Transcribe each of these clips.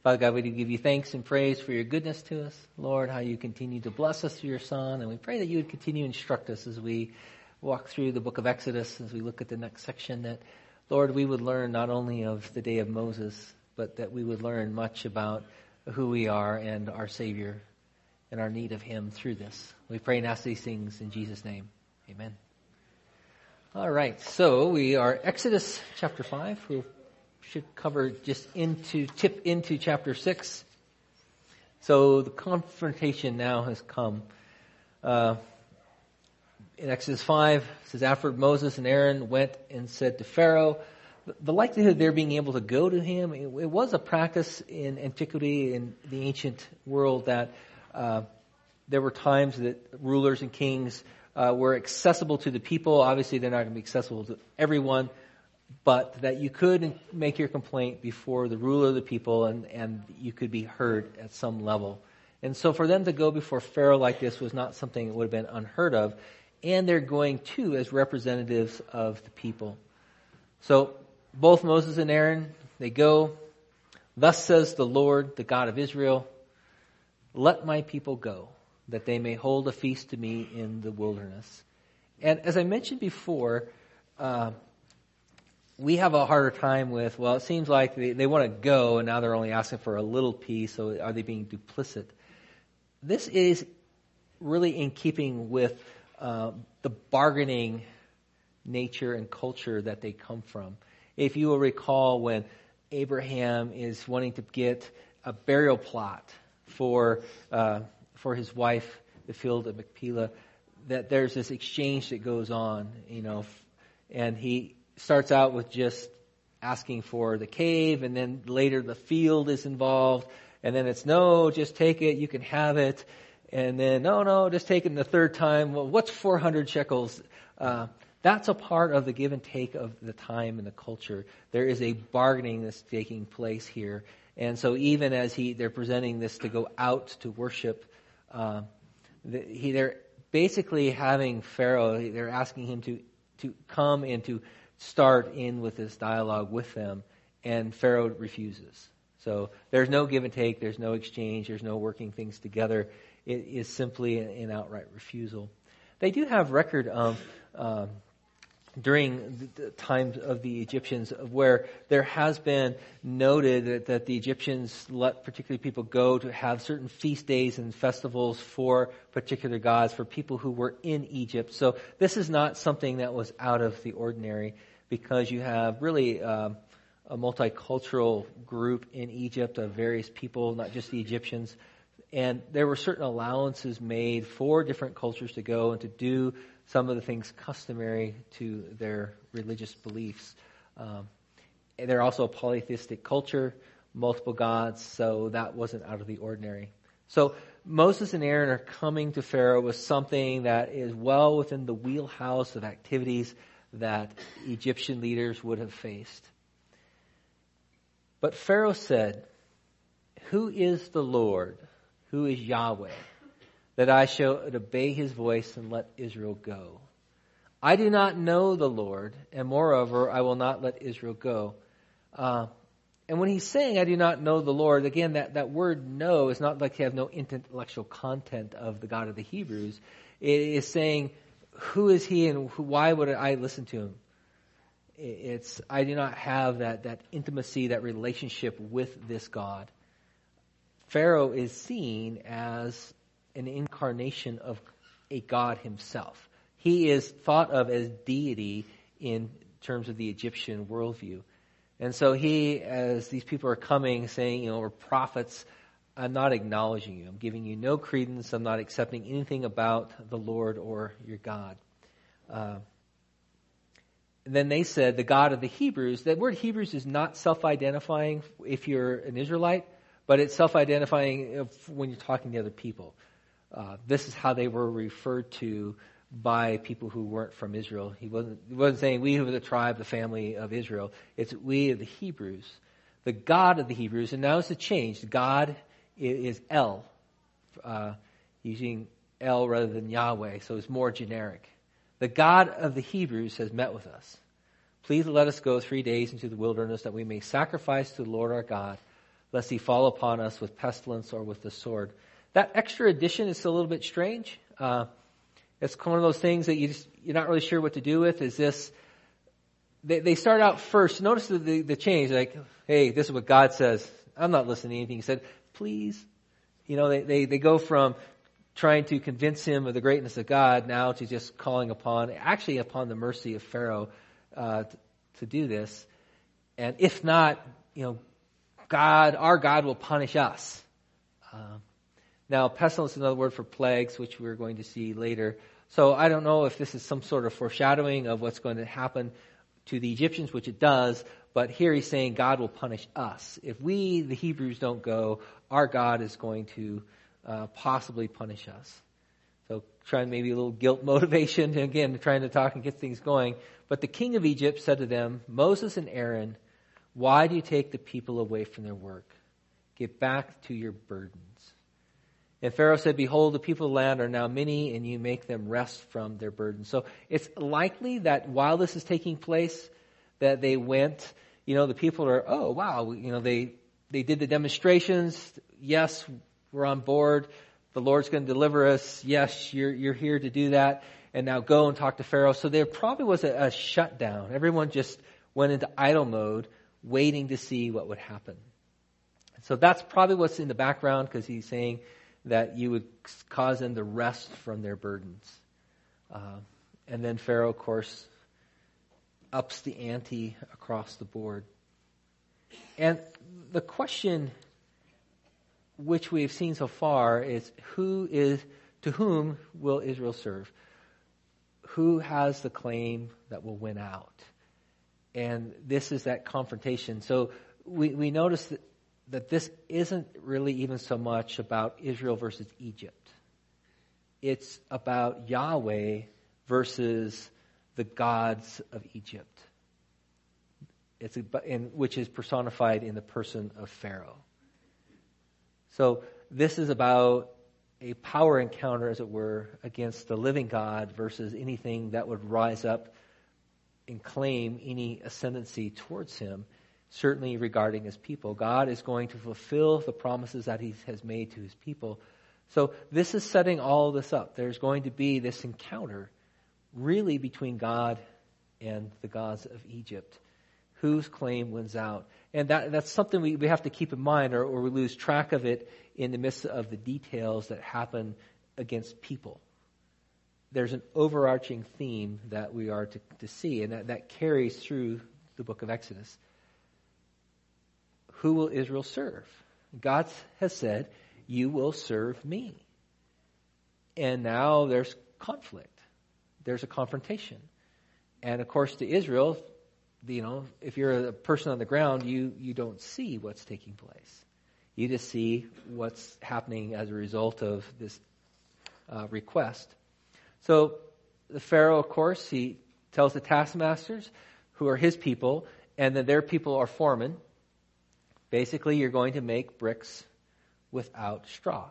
Father God, we do give you thanks and praise for your goodness to us. Lord, how you continue to bless us through your Son. And we pray that you would continue to instruct us as we walk through the book of Exodus, as we look at the next section, that, Lord, we would learn not only of the day of Moses, but that we would learn much about who we are and our Savior and our need of him through this. We pray and ask these things in Jesus' name. Amen. All right, so we are Exodus chapter 5. We should cover tip into chapter 6. So the confrontation now has come. In Exodus 5, it says, after Moses and Aaron went and said to Pharaoh, the likelihood of their being able to go to him, it was a practice in antiquity, in the ancient world, that there were times that rulers and kings were accessible to the people. Obviously, they're not going to be accessible to everyone, but that you could make your complaint before the ruler of the people and you could be heard at some level. And so for them to go before Pharaoh like this was not something that would have been unheard of. And they're going too as representatives of the people. So both Moses and Aaron, they go, thus says the Lord, the God of Israel, let my people go, that they may hold a feast to me in the wilderness. And as I mentioned before, we have a harder time with, well, it seems like they want to go and now they're only asking for a little piece, so are they being duplicit? This is really in keeping with the bargaining nature and culture that they come from. If you will recall when Abraham is wanting to get a burial plot for his wife, the field of Machpelah, that there's this exchange that goes on, and he starts out with just asking for the cave, and then later the field is involved, and then it's, no, just take it, you can have it, and then, no, just take it the third time, well, what's 400 shekels? That's a part of the give and take of the time and the culture. There is a bargaining that's taking place here. And so even as they're presenting this to go out to worship, they're basically having Pharaoh, they're asking him to come and to start in with this dialogue with them, and Pharaoh refuses. So there's no give and take, there's no exchange, there's no working things together. It is simply an outright refusal. They do have record of during the times of the Egyptians where there has been noted that the Egyptians let particular people go to have certain feast days and festivals for particular gods, for people who were in Egypt. So this is not something that was out of the ordinary, because you have really a multicultural group in Egypt of various people, not just the Egyptians. And there were certain allowances made for different cultures to go and to do some of the things customary to their religious beliefs. And they're also a polytheistic culture, multiple gods, so that wasn't out of the ordinary. So Moses and Aaron are coming to Pharaoh with something that is well within the wheelhouse of activities that Egyptian leaders would have faced. But Pharaoh said, who is the Lord? Who is Yahweh, that I should obey his voice and let Israel go? I do not know the Lord, and moreover, I will not let Israel go. And when he's saying, I do not know the Lord, again, that word know is not like you have no intellectual content of the God of the Hebrews. It is saying, who is he and why would I listen to him? I do not have that intimacy, that relationship with this God. Pharaoh is seen as an incarnation of a God himself. He is thought of as deity in terms of the Egyptian worldview. And so as these people are coming saying, we're prophets, I'm not acknowledging you. I'm giving you no credence. I'm not accepting anything about the Lord or your God. And then they said, the God of the Hebrews. That word Hebrews is not self-identifying if you're an Israelite, but it's self-identifying when you're talking to other people. This is how they were referred to by people who weren't from Israel. He wasn't saying we of the tribe, the family of Israel. It's we of the Hebrews, the God of the Hebrews. And now it's a change. God is El, using El rather than Yahweh, so it's more generic. The God of the Hebrews has met with us. Please let us go 3 days into the wilderness that we may sacrifice to the Lord our God. lest he fall upon us with pestilence or with the sword. That extra addition is a little bit strange. It's one of those things that you're not really sure what to do with. Is this, they start out first, notice the change, like, hey, this is what God says. I'm not listening to anything he said. Please. They go from trying to convince him of the greatness of God now to just calling upon the mercy of Pharaoh to do this. And if not, our God will punish us. Now, pestilence is another word for plagues, which we're going to see later. So I don't know if this is some sort of foreshadowing of what's going to happen to the Egyptians, which it does. But here he's saying God will punish us. If we, the Hebrews, don't go, our God is going to possibly punish us. So trying maybe a little guilt motivation, again, trying to talk and get things going. But the king of Egypt said to them, Moses and Aaron, why do you take the people away from their work? Get back to your burdens. And Pharaoh said, behold, the people of the land are now many, and you make them rest from their burdens. So it's likely that while this is taking place, that they went, the people are, oh, wow, they did the demonstrations. Yes, we're on board. The Lord's going to deliver us. Yes, you're here to do that. And now go and talk to Pharaoh. So there probably was a shutdown. Everyone just went into idle mode, waiting to see what would happen. So that's probably what's in the background, because he's saying that you would cause them to rest from their burdens. And then Pharaoh, of course, ups the ante across the board. And the question which we have seen so far is to whom will Israel serve? Who has the claim that will win out? And this is that confrontation. So we notice that this isn't really even so much about Israel versus Egypt. It's about Yahweh versus the gods of Egypt. Which is personified in the person of Pharaoh. So this is about a power encounter, as it were, against the living God versus anything that would rise up and claim any ascendancy towards him, certainly regarding his people. God is going to fulfill the promises that he has made to his people. So this is setting all of this up. There's going to be this encounter really between God and the gods of Egypt. Whose claim wins out? And that's something we have to keep in mind, or we lose track of it in the midst of the details that happen against people. There's an overarching theme that we are to see, and that carries through the book of Exodus. Who will Israel serve? God has said, you will serve me. And now there's conflict. There's a confrontation. And of course, to Israel, if you're a person on the ground, you don't see what's taking place. You just see what's happening as a result of this request. So the Pharaoh, of course, he tells the taskmasters, who are his people, and then their people are foremen. Basically, you're going to make bricks without straw.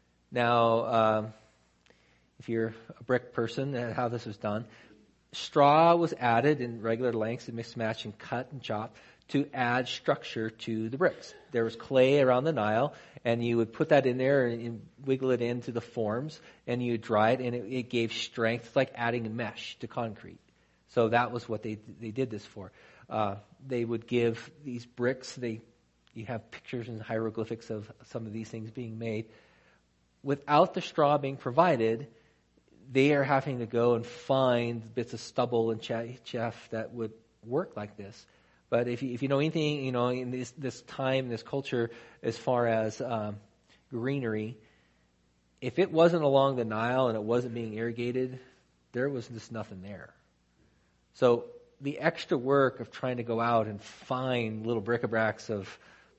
Now, if you're a brick person, how this was done, straw was added in regular lengths and mixed, match, and cut and chop to add structure to the bricks. There was clay around the Nile, and you would put that in there and wiggle it into the forms, and you would dry it, and it gave strength. It's like adding a mesh to concrete. So that was what they did this for. They would give these bricks, you have pictures and hieroglyphics of some of these things being made. Without the straw being provided, they are having to go and find bits of stubble and chaff that would work like this. But if you know anything, in this time, this culture, as far as greenery, if it wasn't along the Nile and it wasn't being irrigated, there was just nothing there. So the extra work of trying to go out and find little bric-a-bracs of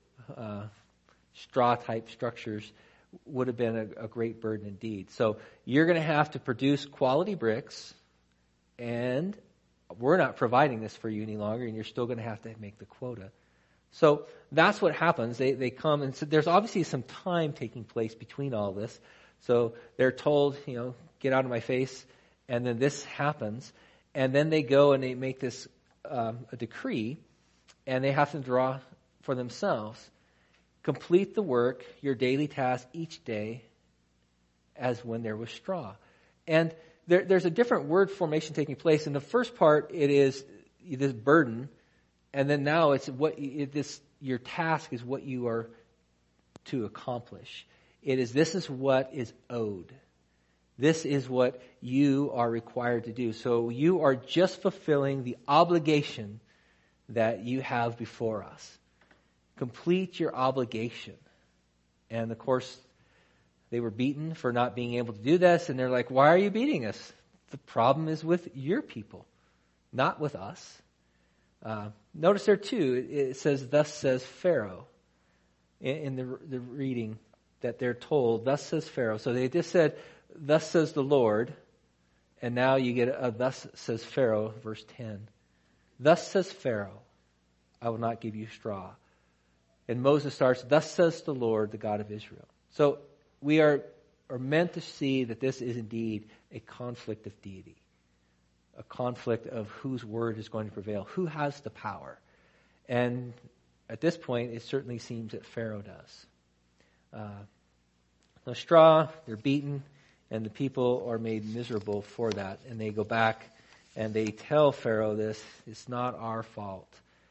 straw-type structures would have been a great burden indeed. So you're going to have to produce quality bricks, and we're not providing this for you any longer, and you're still going to have to make the quota. So that's what happens. They come, and so there's obviously some time taking place between all this. So they're told, get out of my face, and then this happens. And then they go and they make this a decree, and they have to draw for themselves. Complete the work, your daily task each day, as when there was straw. And there's a different word formation taking place. In the first part, it is this burden, and then now it's your task is what you are to accomplish. This is what is owed. This is what you are required to do. So you are just fulfilling the obligation that you have before us. Complete your obligation. And of course, they were beaten for not being able to do this, and they're like, why are you beating us? The problem is with your people, not with us. Notice there too, it says, thus says Pharaoh, in the reading that they're told, thus says Pharaoh. So they just said, thus says the Lord, and now you get a thus says Pharaoh, verse 10. Thus says Pharaoh, I will not give you straw. And Moses starts, thus says the Lord, the God of Israel. So we are meant to see that this is indeed a conflict of deity. A conflict of whose word is going to prevail. Who has the power? And at this point, it certainly seems that Pharaoh does. No straw, they're beaten, and the people are made miserable for that. And they go back and they tell Pharaoh this, it's not our fault.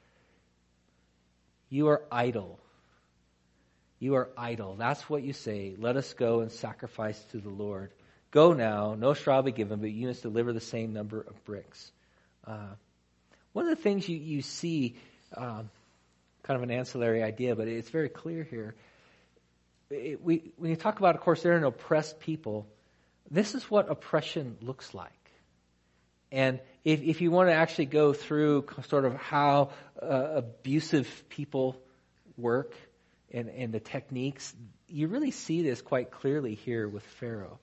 You are idle. You are idle. That's what you say. Let us go and sacrifice to the Lord. Go now, no straw be given, but you must deliver the same number of bricks. One of the things you see, kind of an ancillary idea, but it's very clear here. When you talk about, of course, they're an oppressed people, this is what oppression looks like. And if you want to actually go through sort of how abusive people work and the techniques, you really see this quite clearly here with Pharaoh.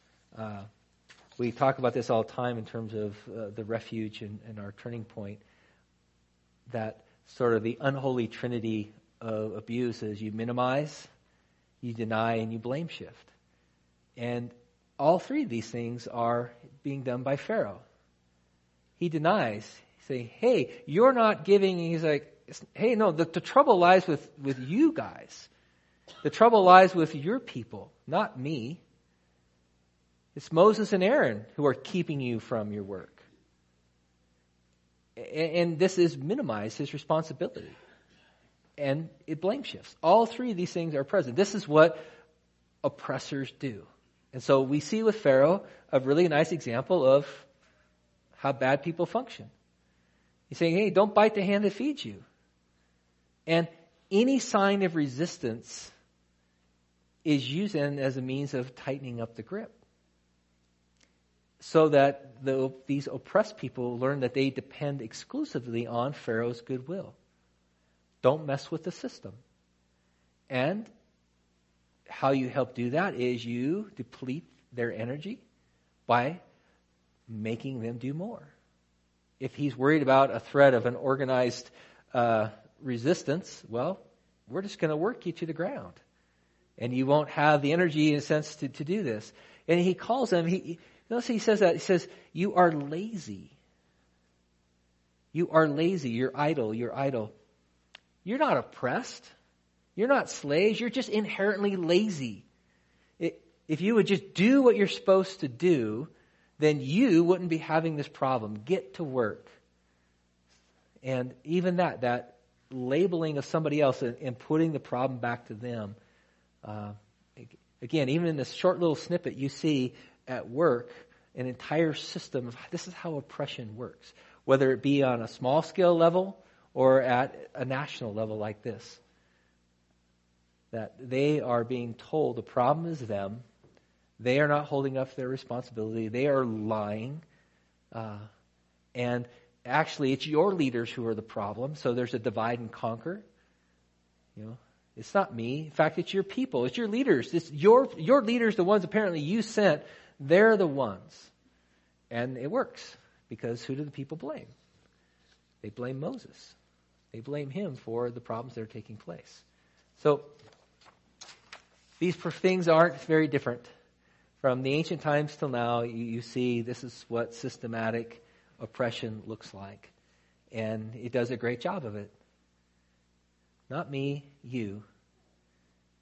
We talk about this all the time in terms of the refuge and our turning point, that sort of the unholy trinity of abuse is you minimize, you deny, and you blame shift. And all three of these things are being done by Pharaoh. He denies, saying, hey, you're not giving. And he's like, hey, no, the trouble lies with you guys. The trouble lies with your people, not me. It's Moses and Aaron who are keeping you from your work. And this is minimize his responsibility. And it blame shifts. All three of these things are present. This is what oppressors do. And so we see with Pharaoh a really nice example of how bad people function. He's saying, hey, don't bite the hand that feeds you. And any sign of resistance is used as a means of tightening up the grip. So that these oppressed people learn that they depend exclusively on Pharaoh's goodwill. Don't mess with the system. And how you help do that is you deplete their energy by making them do more. If he's worried about a threat of an organized resistance, well, we're just going to work you to the ground. And you won't have the energy, in a sense, to do this. And he calls them, notice he says that, he says, you are lazy. You are lazy, you're idle, you're idle. You're not oppressed. You're not slaves. You're just inherently lazy. If you would just do what you're supposed to do, then you wouldn't be having this problem. Get to work. And even that labeling of somebody else and putting the problem back to them. Again, even in this short little snippet, you see at work an entire system of this is how oppression works. Whether it be on a small scale level or at a national level like this. That they are being told the problem is them. They are not holding up their responsibility. They are lying. And actually, it's your leaders who are the problem. So there's a divide and conquer. You know, it's not me. In fact, it's your people. It's your leaders. It's your leaders, the ones apparently you sent. They're the ones. And it works. Because who do the people blame? They blame Moses. They blame him for the problems that are taking place. So, these things aren't very different. From the ancient times till now, you see this is what systematic oppression looks like. And it does a great job of it. Not me, you.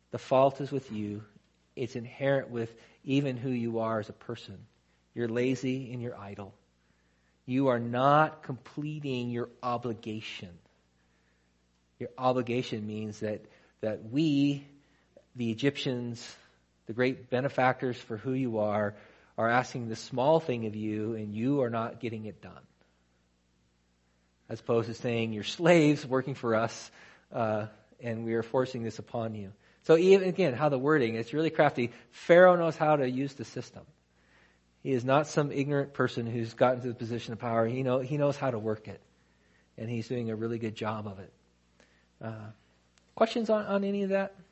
The fault is with you. It's inherent with even who you are as a person. You're lazy and you're idle. You are not completing your obligation. Your obligation means that we, the Egyptians, the great benefactors for who you are asking the small thing of you, and you are not getting it done. As opposed to saying, you're slaves working for us, and we are forcing this upon you. So even again, how the wording, it's really crafty. Pharaoh knows how to use the system. He is not some ignorant person who's gotten to the position of power. He knows how to work it. And he's doing a really good job of it. Questions on any of that?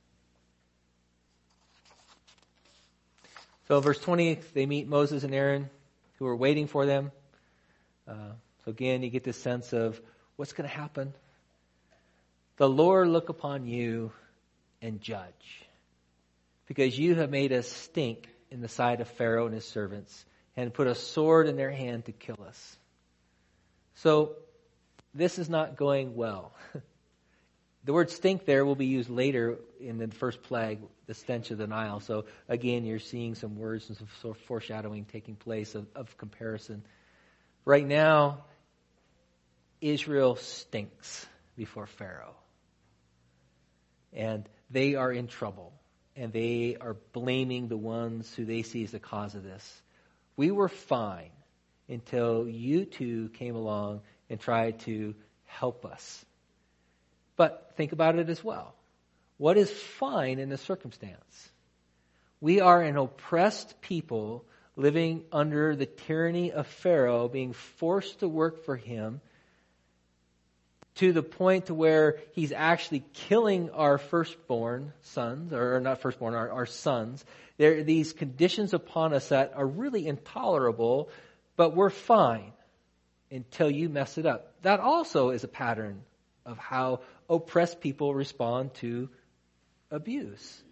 So verse 20, they meet Moses and Aaron, who are waiting for them. So again, you get this sense of what's going to happen. The Lord look upon you and judge, because you have made us stink in the sight of Pharaoh and his servants, and put a sword in their hand to kill us. So this is not going well. The word stink there will be used later in the first plague, the stench of the Nile. So again, you're seeing some words and some sort of foreshadowing taking place of comparison. Right now, Israel stinks before Pharaoh. And they are in trouble. And they are blaming the ones who they see as the cause of this. We were fine until you two came along and tried to help us. But think about it as well. What is fine in this circumstance? We are an oppressed people living under the tyranny of Pharaoh, being forced to work for him to the point to where he's actually killing our firstborn sons, or not firstborn, our sons. There are these conditions upon us that are really intolerable, but we're fine until you mess it up. That also is a pattern of how oppressed people respond to abuse.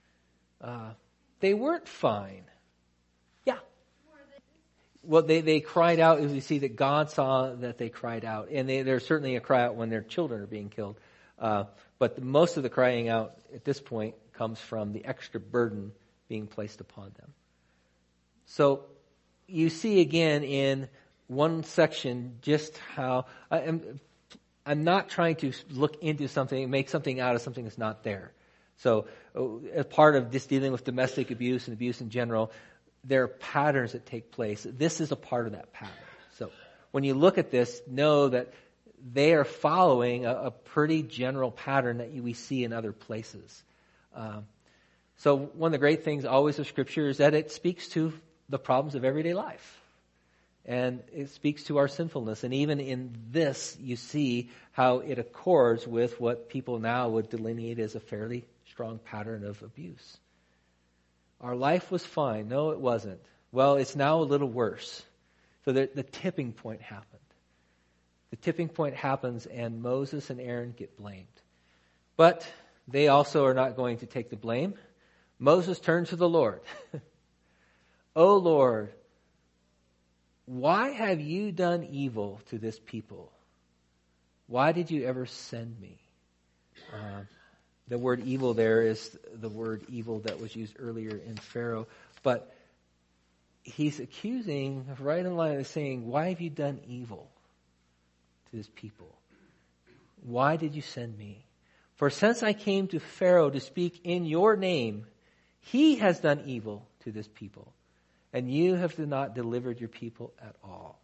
They weren't fine. Yeah. Well, they cried out. As we see that God saw that they cried out. And there's certainly a cry out when their children are being killed. But most of the crying out at this point comes from the extra burden being placed upon them. So you see again in one section just how... I'm not trying to look into something and make something out of something that's not there. So as part of just dealing with domestic abuse and abuse in general, there are patterns that take place. This is a part of that pattern. So when you look at this, know that they are following a pretty general pattern that we see in other places. So one of the great things always of Scripture is that it speaks to the problems of everyday life. And it speaks to our sinfulness. And even in this, you see how it accords with what people now would delineate as a fairly strong pattern of abuse. Our life was fine. No, it wasn't. Well, it's now a little worse. So the tipping point happened. The tipping point happens and Moses and Aaron get blamed. But they also are not going to take the blame. Moses turned to the Lord. "O Lord, why have you done evil to this people? Why did you ever send me?" The word evil there is the word evil that was used earlier in Pharaoh. But he's accusing, right in line with saying, why have you done evil to this people? Why did you send me? For since I came to Pharaoh to speak in your name, he has done evil to this people. And you have not delivered your people at all.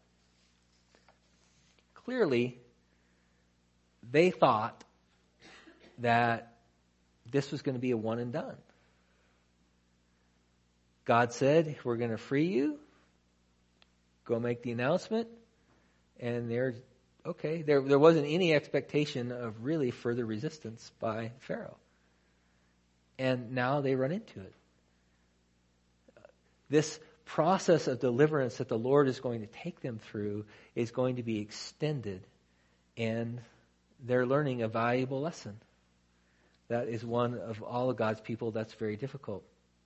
Clearly, they thought that this was going to be a one and done. God said, we're going to free you. Go make the announcement. And they're, okay. There wasn't any expectation of really further resistance by Pharaoh. And now they run into it. This process of deliverance that the Lord is going to take them through is going to be extended, and they're learning a valuable lesson. That is one of all of God's people that's very difficult.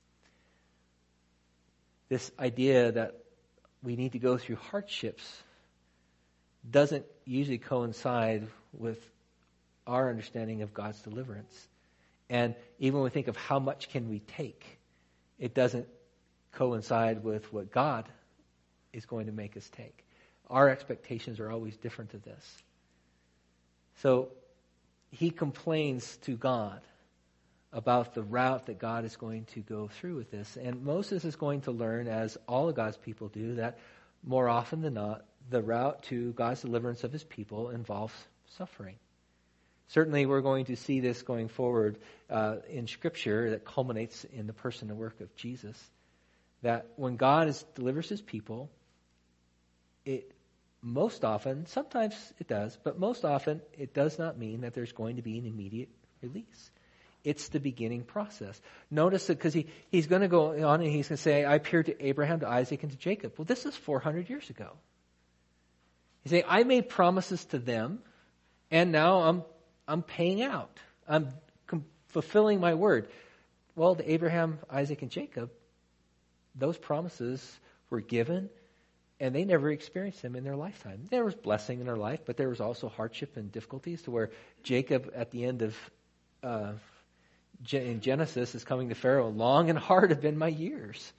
This idea that we need to go through hardships doesn't usually coincide with our understanding of God's deliverance. And even when we think of how much can we take, it doesn't coincide with what God is going to make us take. Our expectations are always different to this. So he complains to God about the route that God is going to go through with this. And Moses is going to learn, as all of God's people do, that more often than not, the route to God's deliverance of his people involves suffering. Certainly we're going to see this going forward in Scripture that culminates in the person and work of Jesus. That when God delivers his people, it most often, sometimes it does, but most often it does not mean that there's going to be an immediate release. It's the beginning process. Notice that because he's going to go on and he's going to say, I appeared to Abraham, to Isaac, and to Jacob. Well, this is 400 years ago. He's saying, I made promises to them, and now I'm paying out. I'm fulfilling my word. Well, to Abraham, Isaac, and Jacob, those promises were given, and they never experienced them in their lifetime. There was blessing in their life, but there was also hardship and difficulties, to where Jacob, at the end of in Genesis, is coming to Pharaoh, long and hard have been my years.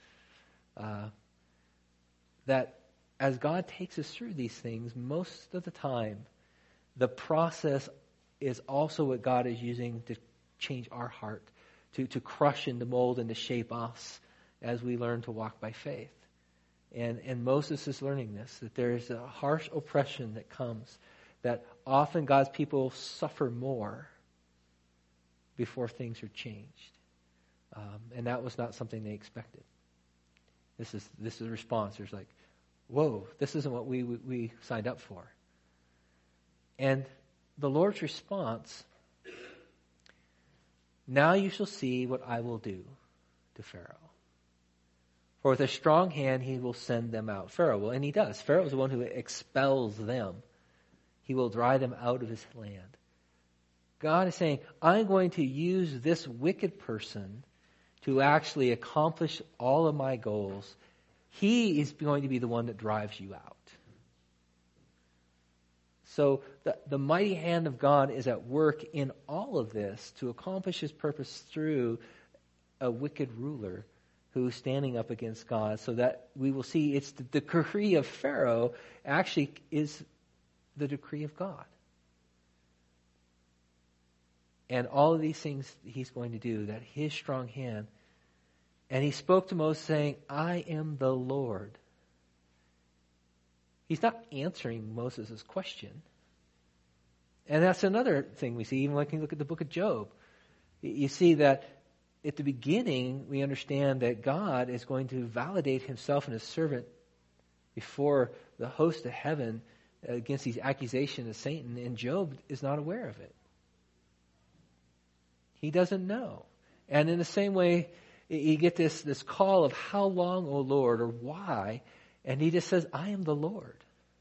That as God takes us through these things, most of the time, the process is also what God is using to change our heart, to crush and to mold and to shape us as we learn to walk by faith. And Moses is learning this, that there is a harsh oppression that comes, that often God's people suffer more before things are changed. And that was not something they expected. This is a response. There's like, whoa, this isn't what we signed up for. And the Lord's response, now you shall see what I will do to Pharaoh. For with a strong hand he will send them out. Pharaoh will, and he does. Pharaoh is the one who expels them. He will drive them out of his land. God is saying, I'm going to use this wicked person to actually accomplish all of my goals. He is going to be the one that drives you out. So the mighty hand of God is at work in all of this to accomplish his purpose through a wicked ruler who is standing up against God, so that we will see it's the decree of Pharaoh actually is the decree of God. And all of these things he's going to do, that his strong hand. And he spoke to Moses saying, I am the Lord. He's not answering Moses' question. And that's another thing we see, even when you look at the book of Job. You see that at the beginning, we understand that God is going to validate himself and his servant before the host of heaven against these accusations of Satan, and Job is not aware of it. He doesn't know. And in the same way, you get this call of how long, O Lord, or why, and he just says, I am the Lord.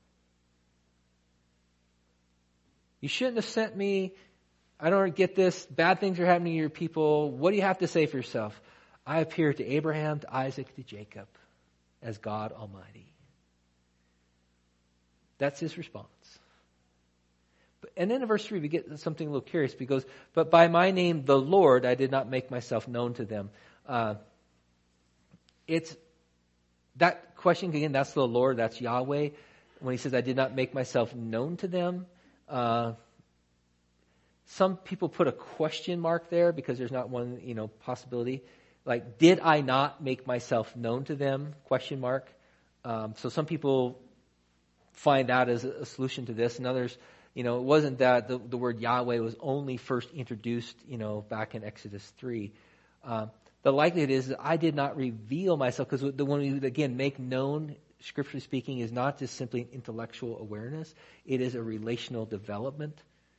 You shouldn't have sent me. I don't get this. Bad things are happening to your people. What do you have to say for yourself? I appeared to Abraham, to Isaac, to Jacob as God Almighty. That's his response. And then in verse 3, we get something a little curious. He goes, but by my name, the Lord, I did not make myself known to them. It's that question, again, that's the Lord, that's Yahweh. When he says, I did not make myself known to them, some people put a question mark there because there's not one, possibility. Like, did I not make myself known to them? Question mark. So some people find that as a solution to this, and others, it wasn't that the word Yahweh was only first introduced, back in Exodus 3. The likelihood is that I did not reveal myself, because when we, again, make known, scripturally speaking, is not just simply an intellectual awareness. It is a relational development.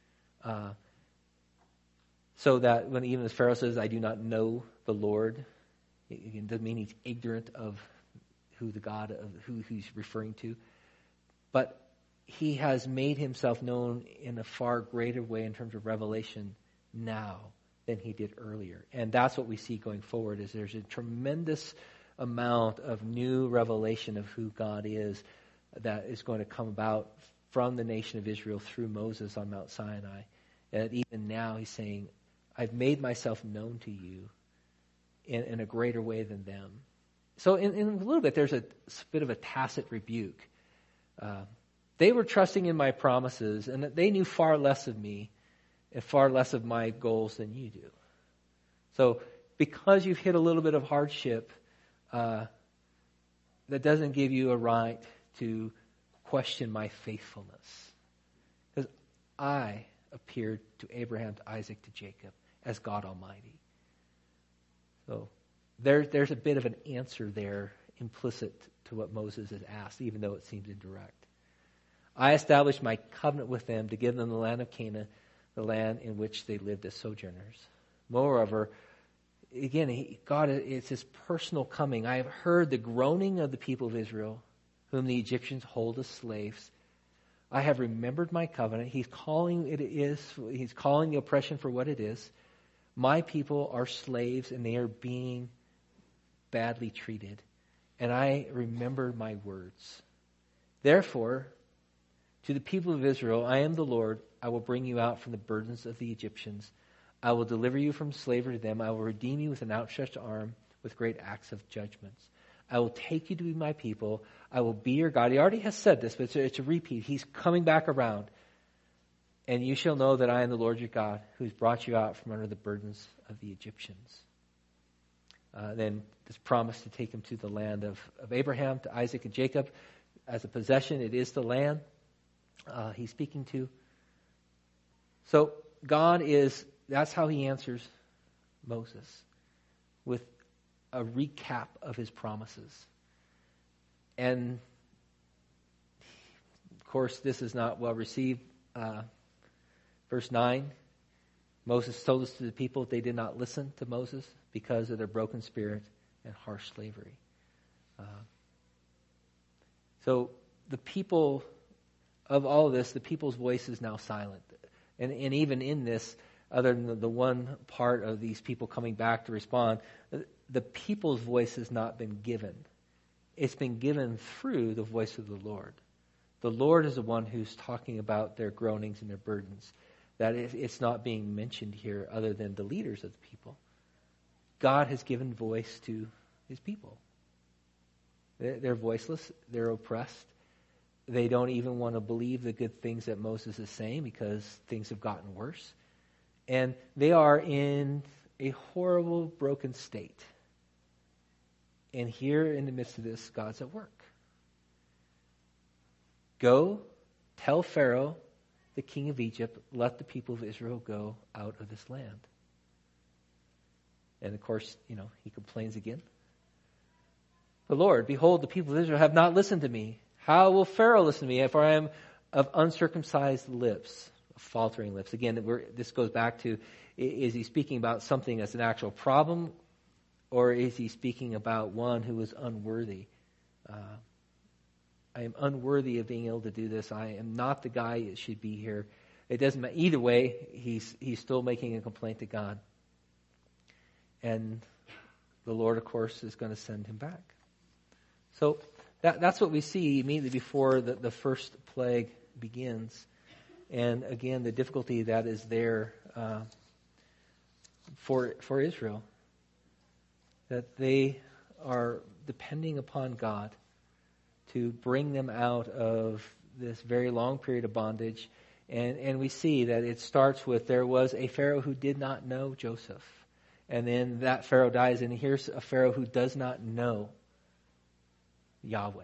So that when even as Pharaoh says, I do not know the Lord, it doesn't mean he's ignorant of who the God of who he's referring to. But he has made himself known in a far greater way in terms of revelation now than he did earlier. And that's what we see going forward, is there's a tremendous amount of new revelation of who God is that is going to come about from the nation of Israel through Moses on Mount Sinai. And even now he's saying, I've made myself known to you in a greater way than them. So in a little bit, there's a bit of a tacit rebuke. They were trusting in my promises, and they knew far less of me and far less of my goals than you do. So because you've hit a little bit of hardship, that doesn't give you a right to question my faithfulness. Because I appeared to Abraham, to Isaac, to Jacob as God Almighty. So there's a bit of an answer there implicit to what Moses has asked, even though it seems indirect. I established my covenant with them to give them the land of Canaan, the land in which they lived as sojourners. Moreover, again, God, it's his personal coming. I have heard the groaning of the people of Israel, whom the Egyptians hold as slaves. I have remembered my covenant. He's calling the oppression for what it is. My people are slaves and they are being badly treated. And I remember my words. Therefore, to the people of Israel, I am the Lord. I will bring you out from the burdens of the Egyptians. I will deliver you from slavery to them. I will redeem you with an outstretched arm, with great acts of judgments. I will take you to be my people. I will be your God. He already has said this, but it's a repeat. He's coming back around. And you shall know that I am the Lord your God, who's brought you out from under the burdens of the Egyptians. Then this promise to take him to the land of Abraham, to Isaac and Jacob. As a possession, it is the land he's speaking to. So that's how he answers Moses, with a recap of his promises. And, of course, this is not well received. Verse 9, Moses told this to the people. They did not listen to Moses because of their broken spirit and harsh slavery. So the people of all of this, the people's voice is now silent. And even in this, other than the one part of these people coming back to respond, the people's voice has not been given. It's been given through the voice of the Lord. The Lord is the one who's talking about their groanings and their burdens. That it's not being mentioned here other than the leaders of the people. God has given voice to his people. They're voiceless. They're oppressed. They don't even want to believe the good things that Moses is saying because things have gotten worse. And they are in a horrible, broken state. And here in the midst of this, God's at work. Go, tell Pharaoh, the king of Egypt, let the people of Israel go out of this land. And of course, he complains again. The Lord, behold, the people of Israel have not listened to me. How will Pharaoh listen to me, for I am of uncircumcised lips, of faltering lips? Again, this goes back to, is he speaking about something that's an actual problem, or is he speaking about one who is unworthy? I am unworthy of being able to do this. I am not the guy that should be here. It doesn't matter. Either way, he's still making a complaint to God. And the Lord, of course, is going to send him back. So that's what we see immediately before the first plague begins. And again, the difficulty that is there for Israel. That they are depending upon God to bring them out of this very long period of bondage. And we see that it starts with, there was a Pharaoh who did not know Joseph. And then that Pharaoh dies, and here's a Pharaoh who does not know Yahweh.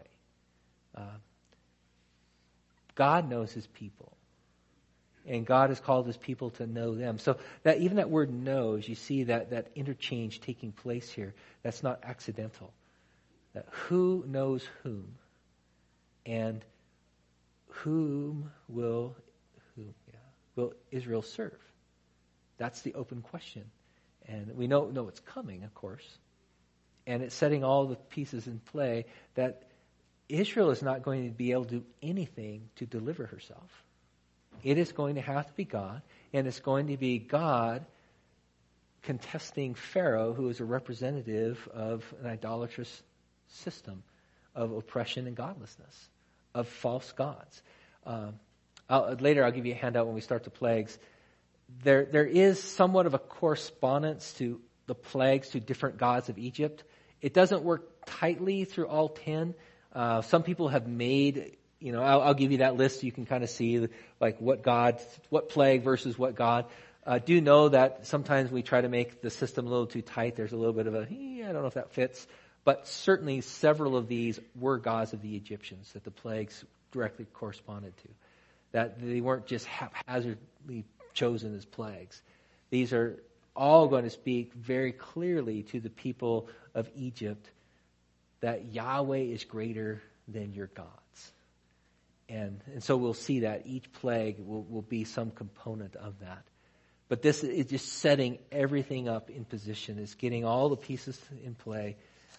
God knows his people. And God has called his people to know them. So that even that word knows, you see that interchange taking place here. That's not accidental. That who knows whom? And whom will Israel serve? That's the open question. And we know it's coming, of course. And it's setting all the pieces in play that Israel is not going to be able to do anything to deliver herself. It is going to have to be God, and it's going to be God contesting Pharaoh, who is a representative of an idolatrous system of oppression and godlessness, of false gods. Later I'll give you a handout when we start the plagues. there is somewhat of a correspondence to the plagues to different gods of Egypt. It doesn't work tightly through all 10. Some people have made, I'll give you that list so you can kind of see like what plague versus what god. Do know that sometimes we try to make the system a little too tight. There's a little bit of I don't know if that fits. But certainly several of these were gods of the Egyptians that the plagues directly corresponded to. That they weren't just haphazardly chosen as plagues. These are all going to speak very clearly to the people of Egypt that Yahweh is greater than your gods. And so we'll see that each plague will be some component of that. But this is just setting everything up in position. It's getting all the pieces in play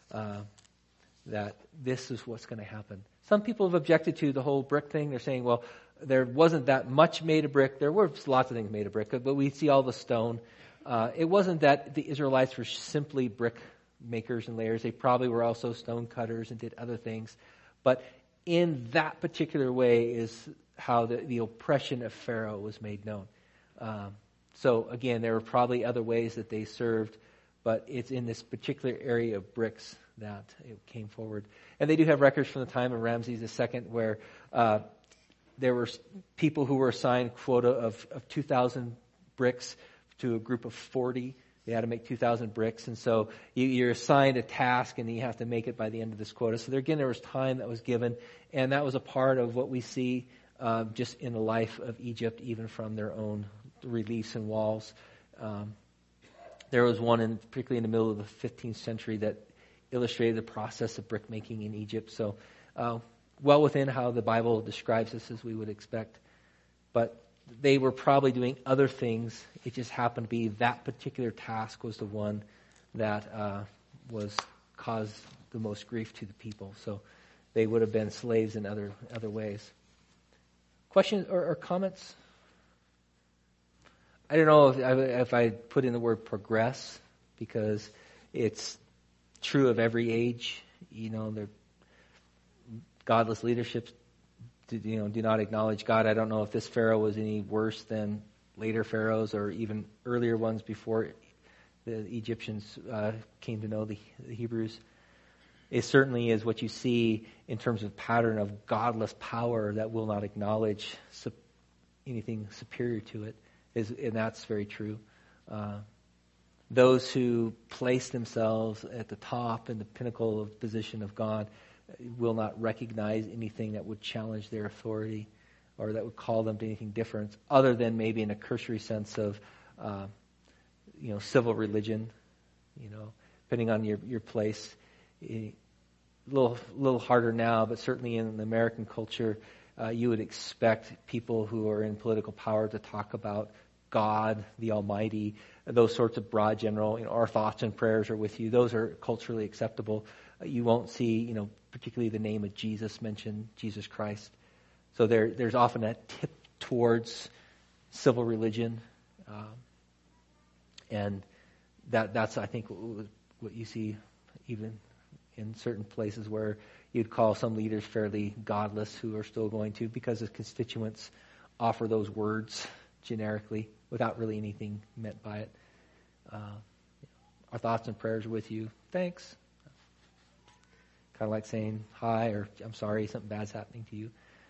that this is what's going to happen. Some people have objected to the whole brick thing. They're saying, well, there wasn't that much made of brick. There were lots of things made of brick, but we see all the stone. It wasn't that the Israelites were simply brick makers and layers. They probably were also stone cutters and did other things. But in that particular way is how the oppression of Pharaoh was made known. So again, there were probably other ways that they served, but it's in this particular area of bricks that it came forward. And they do have records from the time of Ramses II where there were people who were assigned quota of 2,000 bricks to a group of 40. They had to make 2,000 bricks. And so you're assigned a task and you have to make it by the end of this quota. So there was time that was given. And that was a part of what we see just in the life of Egypt, even from their own reliefs and walls. There was one, particularly in the middle of the 15th century, that illustrated the process of brick making in Egypt. So well within how the Bible describes this, as we would expect. But they were probably doing other things. It just happened to be that particular task was the one that caused the most grief to the people. So they would have been slaves in other ways. Questions or comments? I don't know if I put in the word progress, because it's true of every age. They're godless leaderships do not acknowledge God. I don't know if this Pharaoh was any worse than later pharaohs or even earlier ones before the Egyptians came to know the Hebrews. It certainly is what you see in terms of pattern of godless power that will not acknowledge anything superior to it. And that's very true. Those who place themselves at the top and the pinnacle of position of God will not recognize anything that would challenge their authority or that would call them to anything different, other than maybe in a cursory sense of, civil religion. Depending on your place, a little harder now, but certainly in the American culture, you would expect people who are in political power to talk about God, the Almighty, those sorts of broad general, our thoughts and prayers are with you. Those are culturally acceptable. You won't see, particularly the name of Jesus mentioned, Jesus Christ. So there's often a tip towards civil religion. And that's, I think, what you see even in certain places where you'd call some leaders fairly godless who are still going to, because the constituents offer those words generically without really anything meant by it. Our thoughts and prayers are with you. Thanks. Kind of like saying hi or I'm sorry, something bad's happening to you.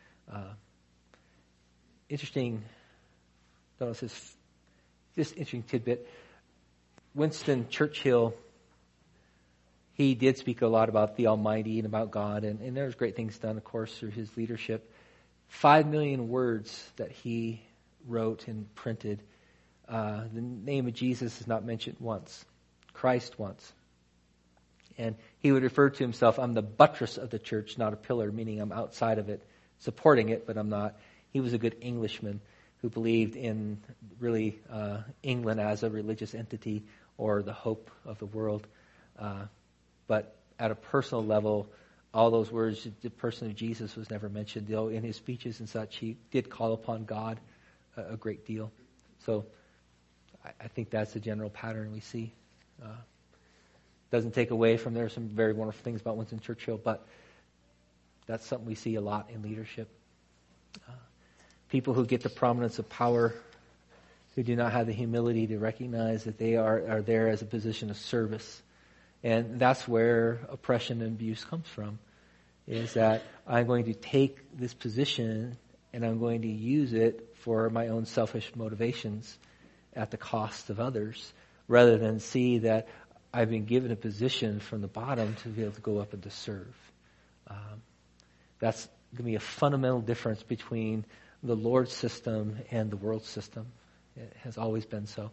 Interesting. Don't know if this interesting tidbit. Winston Churchill, he did speak a lot about the Almighty and about God, and there's great things done, of course, through his leadership. 5 million words that he wrote and printed. The name of Jesus is not mentioned once. Christ once. And he would refer to himself, I'm the buttress of the church, not a pillar, meaning I'm outside of it, supporting it, but I'm not. He was a good Englishman who believed in really England as a religious entity or the hope of the world. But at a personal level, all those words, the person of Jesus was never mentioned. Though in his speeches and such, he did call upon God a great deal. So I think that's the general pattern we see. Doesn't take away from there are some very wonderful things about Winston Churchill, but that's something we see a lot in leadership. People who get the prominence of power who do not have the humility to recognize that they are there as a position of service. And that's where oppression and abuse comes from, is that I'm going to take this position and I'm going to use it for my own selfish motivations at the cost of others, rather than see that I've been given a position from the bottom to be able to go up and to serve. That's going to be a fundamental difference between the Lord's system and the world system. It has always been so.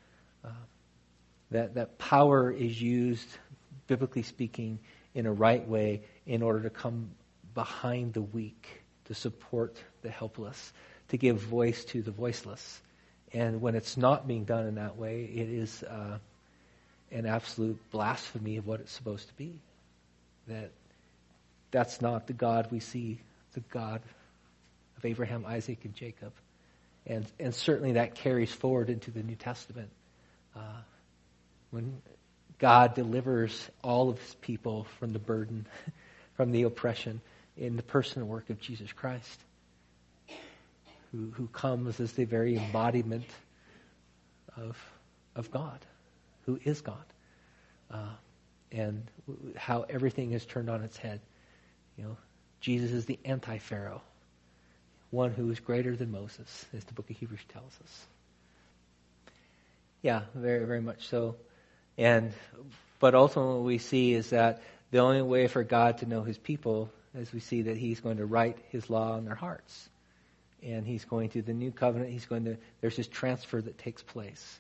That power is used, biblically speaking, in a right way in order to come behind the weak, to support the helpless, to give voice to the voiceless. And when it's not being done in that way, it is an absolute blasphemy of what it's supposed to be. That's not the God we see, the God of Abraham, Isaac, and Jacob. And certainly that carries forward into the New Testament. When God delivers all of his people from the burden, from the oppression, in the person and work of Jesus Christ, who comes as the very embodiment of God, who is God. And how everything is turned on its head. Jesus is the anti-Pharaoh, one who is greater than Moses, as the book of Hebrews tells us. Yeah, very, very much so. But ultimately what we see is that the only way for God to know his people is we see that he's going to write his law in their hearts. And he's going to the new covenant, there's this transfer that takes place.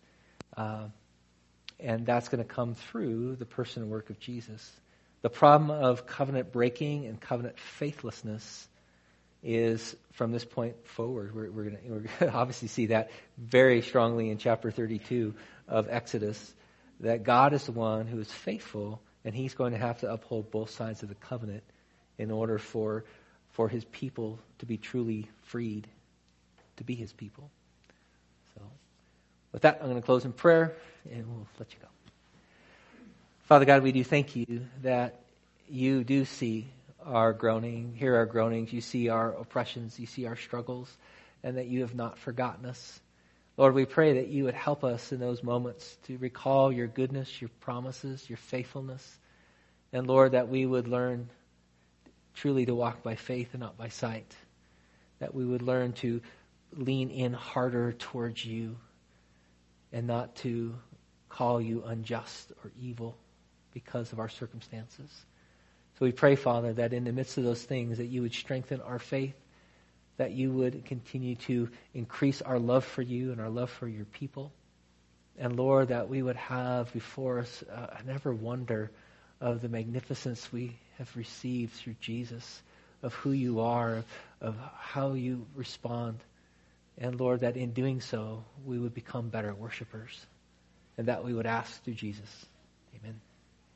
And that's going to come through the person and work of Jesus. The problem of covenant breaking and covenant faithlessness is, from this point forward, we're going to obviously see that very strongly in chapter 32 of Exodus, that God is the one who is faithful, and he's going to have to uphold both sides of the covenant in order for his people to be truly freed, to be his people. So, with that, I'm going to close in prayer, and we'll let you go. Father God, we do thank you that you do see our groaning, hear our groanings, you see our oppressions, you see our struggles, and that you have not forgotten us. Lord, we pray that you would help us in those moments to recall your goodness, your promises, your faithfulness. And Lord, that we would learn truly to walk by faith and not by sight. That we would learn to lean in harder towards you and not to call you unjust or evil because of our circumstances. So we pray, Father, that in the midst of those things, that you would strengthen our faith, that you would continue to increase our love for you and our love for your people. And Lord, that we would have before us an ever wonder of the magnificence we have received through Jesus, of who you are, of how you respond. And Lord, that in doing so, we would become better worshipers. And that we would ask through Jesus. Amen.